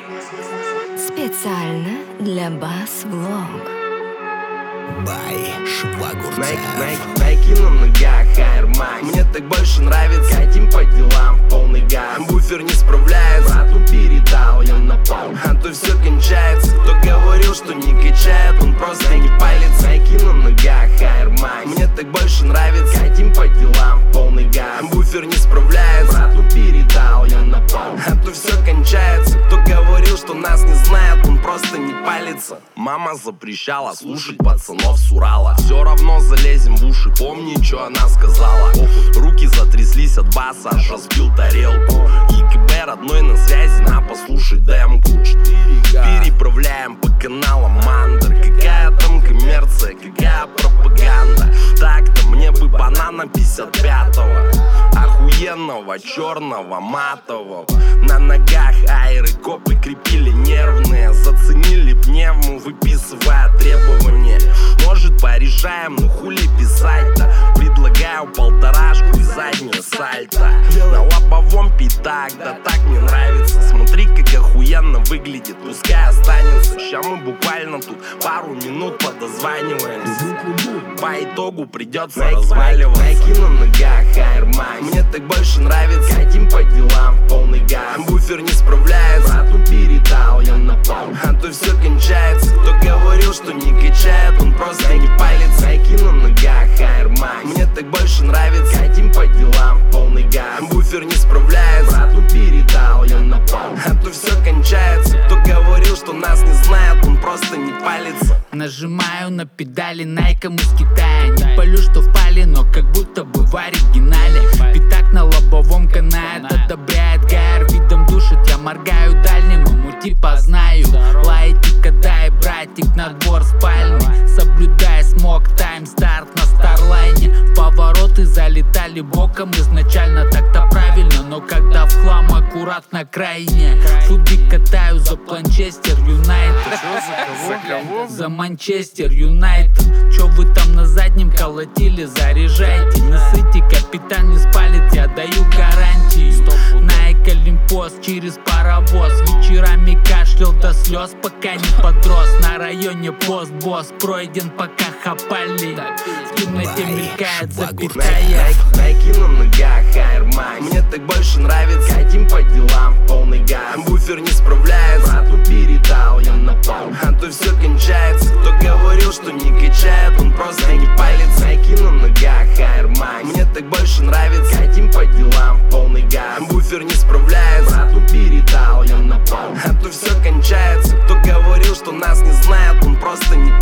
Специально для Бас-Влог. Бай Швагурцев. Найки на ногах, Air Мне так больше нравится. Катим по делам в полный газ. Буфер не справляется, брату передал я на пол. А то все кончается. Кто говорил, что не качает, он просто не палится. Найки на ногах, Air Мне так больше нравится. Катим по делам в полный газ. Буфер не справляется, брату передал я на пол. А то все кончается. Кто говорил, что нас не знает, он просто не палится. Мама запрещала слушать пацанов с Урала. Все равно залезем в уши, помни, что она сказала. Руки затряслись от баса, аж разбил тарелку. ЕКБ родной на связи, на послушать демку. Переправляем по каналам Мандер. Какая там коммерция, какая пропаганда. Так-то мне бы банана 55-го, охуенного, черного, матового. На ногах айры, копы крепили нервные. Заценили пневму, выписывая требования. Может порешаем, ну хули писать-то. Предлагаю полторашку и заднюю сальто. На лобовом пятак, да так мне нравится. Смотри, как охуенно выглядит, пускай останется. Ща мы буквально тут пару минут подозваниваемся. По итогу придется разваливаться. Найки на ногах, Air Мне так больше нравится. Катим по делам в полный газ. Буфер не справляется, брату передал я на пол. А то все кончается. Кто говорил, что не качает, он просто не палится. Найки на ногах, Air Мне так больше нравится. Катим по делам в полный газ. Буфер не справляется, брату передал я на пол. А то все кончается. Кто говорил, что нас не знает, он просто не палится. Нажимаю на педали, Найком из Китая. Не палю, что впали, но как будто бы в оригинале. Пятак на лобовом канает, одобряет гайр. Видом душит, я моргаю дальним, ему типа знаю. Лайти, кадай, братик, на двор спальный. Соблюдай смог, тайм, старт на старлайне. В повороты залетали боком, изначально так-то правильно. Но когда в хлам, аккуратно крайне. Футбик катаю за Манчестер Юнайтед. За Манчестер Юнайтед. Чё вы там на заднем колотили, заряжайте. Не сыте, капитан не спалит, я даю гарантию. Найк Олимпос через паровоз. Вечерами кашлял до слез, пока не подрос. На районе пост-босс пройден, пока хапали. В темноте мелькает запятая. Найки на ногах, Air Мне так больше нравится. Катим по делам в полный газ. Буфер не справляется, брату передал я на пол. А то все кончается. Кто говорил, что не качает, он просто не палится. Найки на ногах, Air Мне так больше нравится. Катим по делам в полный газ. Буфер не справляется, брату передал я на пол. А то все кончается. Кто говорил, что нас не знает, он просто не